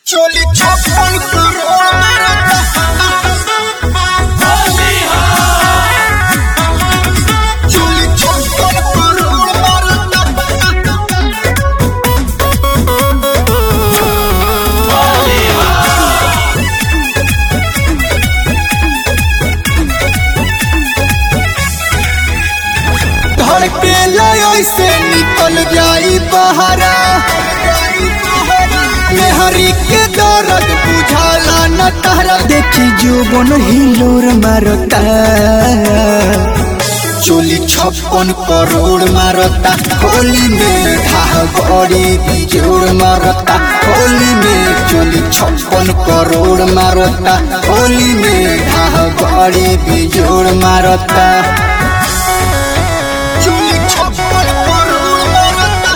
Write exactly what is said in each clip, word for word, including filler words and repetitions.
चोली छप्पन करोड़ मारता चोली छप्पन करोड़ मारता धड़के लय से निकल जाई बहरा मेहरी के दर्द बुझाला न तारा देखी जुबन हिलोर मारता चोली छप्पन करोड़ मारता होली में घाह बड़ी बिजोड़ मारता होली में चोली छप्पन करोड़ मारता होली में घाह बड़ी बिजोड़ मारता चोली छप्पन करोड़ मारता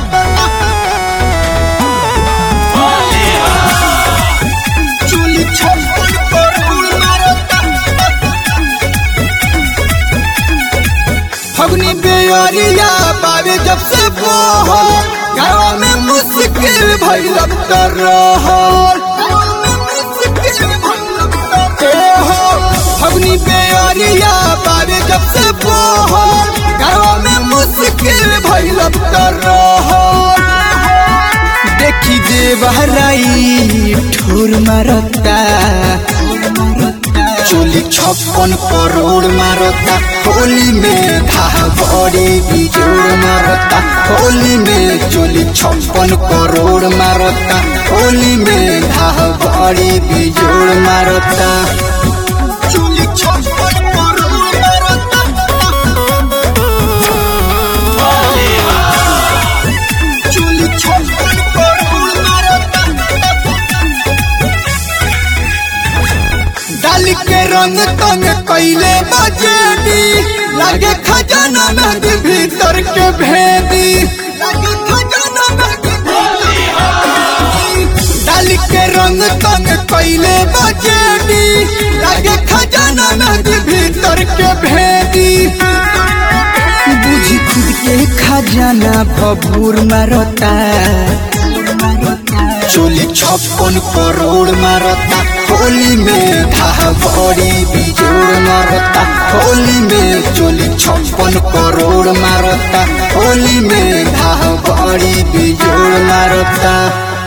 चोली छप्पन करोड़ मारता फगनी बेअरिया बावे जब से बोहल गाँव में मुश्किल भइल कर रहल फगनी बेअरिया बावे जब से बोहल गाँव में मुश्किल भइल कर रहल देखी देवहराई ठोर मारता चोली छप्पन करोड़ मारता होली में घाह बड़ी बिजोड़ मारता होली में चोली छप्पन करोड़ मारता होली में घाह बड़ी बिजोड़ मारता चोली छप्पन करोड़ मारता चोली छप्पन करोड़ मारता डाल के रंग तंग कैले बजेदी लागे खजाना नद भीतर के भेदी लागे खजाना नद डाल के रंग तंग कैले बजेदी लागे खजाना नद भीतर के भेदी बुझी खुद के खजाना भभूर मारता चोली छप्पन करोड़ मारता होली में घाह बड़ी बिजोड़ मारता होली में चोली छप्पन करोड़ मारता होली में घाह बड़ी बिजोड़ मारता।